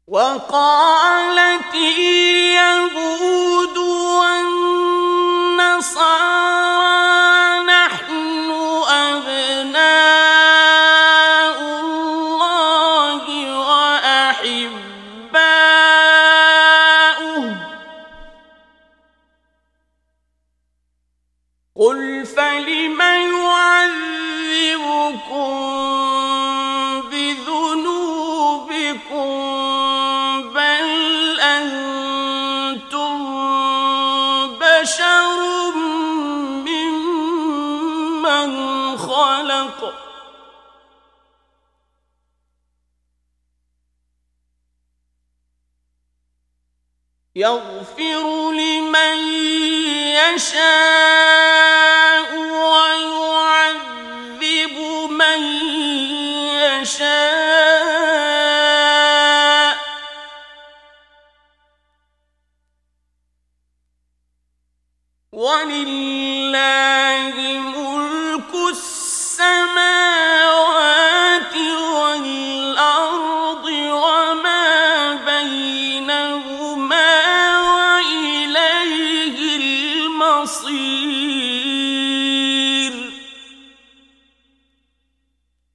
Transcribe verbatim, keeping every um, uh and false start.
وقالت اليهود والنصارى نحن أبناء الله وأحباؤه قل فلم يعذبكم يغفر لمن يشاء ويعذب من يشاء ولله ملك السماوات والأرض وما بينهما وإليه المصير